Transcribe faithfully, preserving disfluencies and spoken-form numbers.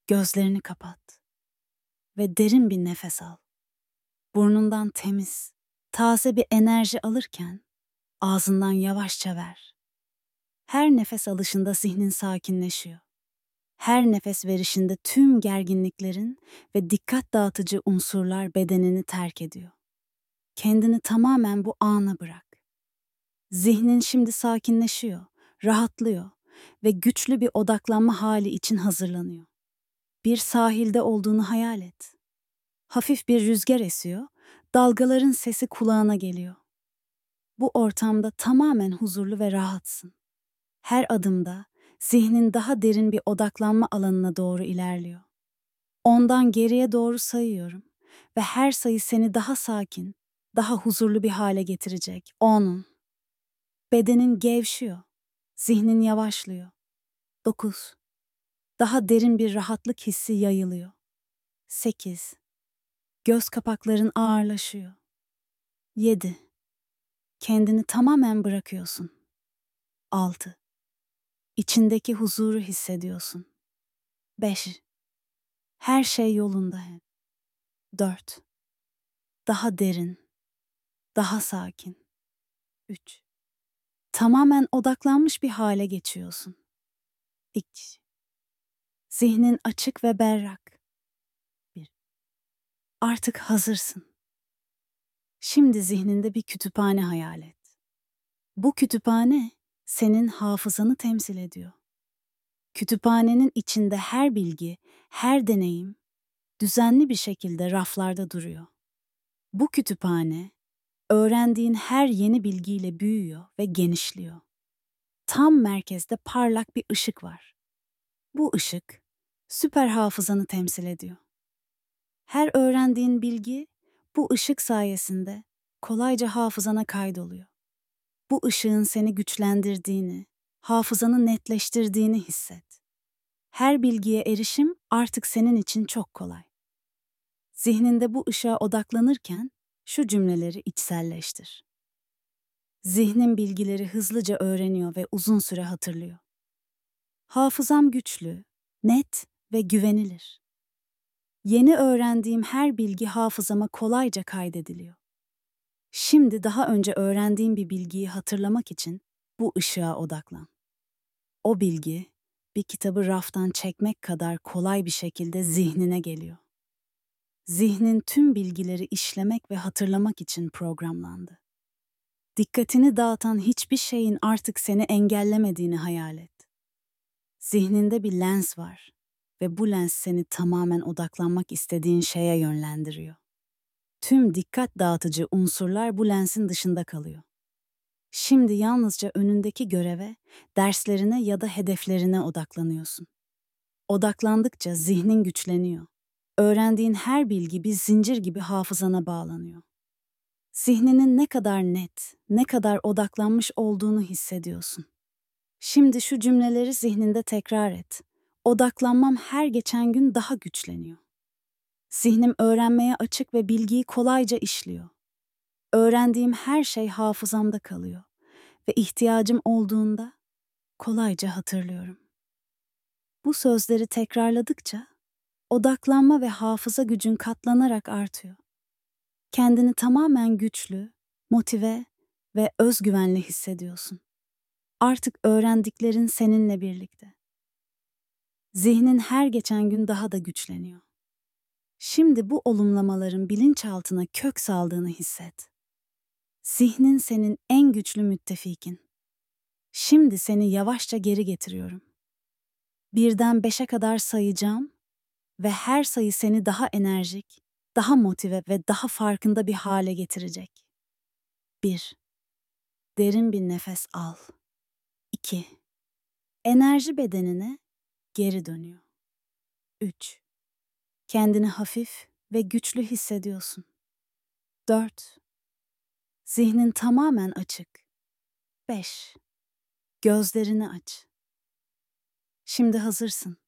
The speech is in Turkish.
Gözlerini kapat ve derin bir nefes al. Burnundan temiz, taze bir enerji alırken ağzından yavaşça ver. Her nefes alışında zihnin sakinleşiyor. Her nefes verişinde tüm gerginliklerin ve dikkat dağıtıcı unsurlar bedenini terk ediyor. Kendini tamamen bu ana bırak. Zihnin şimdi sakinleşiyor, rahatlıyor ve güçlü bir odaklanma hali için hazırlanıyor. Bir sahilde olduğunu hayal et. Hafif bir rüzgar esiyor, dalgaların sesi kulağına geliyor. Bu ortamda tamamen huzurlu ve rahatsın. Her adımda zihnin daha derin bir odaklanma alanına doğru ilerliyor. Ondan geriye doğru sayıyorum ve her sayı seni daha sakin, daha huzurlu bir hale getirecek. On. Bedenin gevşiyor, zihnin yavaşlıyor. Dokuz. Daha derin bir rahatlık hissi yayılıyor. Sekiz. Göz kapakların ağırlaşıyor. Yedi. Kendini tamamen bırakıyorsun. Altı. İçindeki huzuru hissediyorsun. Beş. Her şey yolunda hep. Dört. Daha derin, daha sakin. Üç. Tamamen odaklanmış bir hale geçiyorsun. İki. Zihnin açık ve berrak. Bir. Artık hazırsın. Şimdi zihninde bir kütüphane hayal et. Bu kütüphane senin hafızanı temsil ediyor. Kütüphanenin içinde her bilgi, her deneyim düzenli bir şekilde raflarda duruyor. Bu kütüphane öğrendiğin her yeni bilgiyle büyüyor ve genişliyor. Tam merkezde parlak bir ışık var. Bu ışık süper hafızanı temsil ediyor. Her öğrendiğin bilgi bu ışık sayesinde kolayca hafızana kaydoluyor. Bu ışığın seni güçlendirdiğini, hafızanı netleştirdiğini hisset. Her bilgiye erişim artık senin için çok kolay. Zihninde bu ışığa odaklanırken şu cümleleri içselleştir. Zihnim bilgileri hızlıca öğreniyor ve uzun süre hatırlıyor. Hafızam güçlü, net ve güvenilir. Yeni öğrendiğim her bilgi hafızama kolayca kaydediliyor. Şimdi daha önce öğrendiğim bir bilgiyi hatırlamak için bu ışığa odaklan. O bilgi, bir kitabı raftan çekmek kadar kolay bir şekilde zihnine geliyor. Zihnin tüm bilgileri işlemek ve hatırlamak için programlandı. Dikkatini dağıtan hiçbir şeyin artık seni engellemediğini hayal et. Zihninde bir lens var ve bu lens seni tamamen odaklanmak istediğin şeye yönlendiriyor. Tüm dikkat dağıtıcı unsurlar bu lensin dışında kalıyor. Şimdi yalnızca önündeki göreve, derslerine ya da hedeflerine odaklanıyorsun. Odaklandıkça zihnin güçleniyor. Öğrendiğin her bilgi bir zincir gibi hafızana bağlanıyor. Zihninin ne kadar net, ne kadar odaklanmış olduğunu hissediyorsun. Şimdi şu cümleleri zihninde tekrar et. Odaklanmam her geçen gün daha güçleniyor. Zihnim öğrenmeye açık ve bilgiyi kolayca işliyor. Öğrendiğim her şey hafızamda kalıyor ve ihtiyacım olduğunda kolayca hatırlıyorum. Bu sözleri tekrarladıkça odaklanma ve hafıza gücün katlanarak artıyor. Kendini tamamen güçlü, motive ve özgüvenli hissediyorsun. Artık öğrendiklerin seninle birlikte. Zihnin her geçen gün daha da güçleniyor. Şimdi bu olumlamaların bilinçaltına kök saldığını hisset. Zihnin senin en güçlü müttefikin. Şimdi seni yavaşça geri getiriyorum. Birden beşe kadar sayacağım ve her sayı seni daha enerjik, daha motive ve daha farkında bir hale getirecek. Bir. Derin bir nefes al. İki. Enerji bedenine geri dönüyor. Üç. Kendini hafif ve güçlü hissediyorsun. Dört. Zihnin tamamen açık. Beş. Gözlerini aç. Şimdi hazırsın.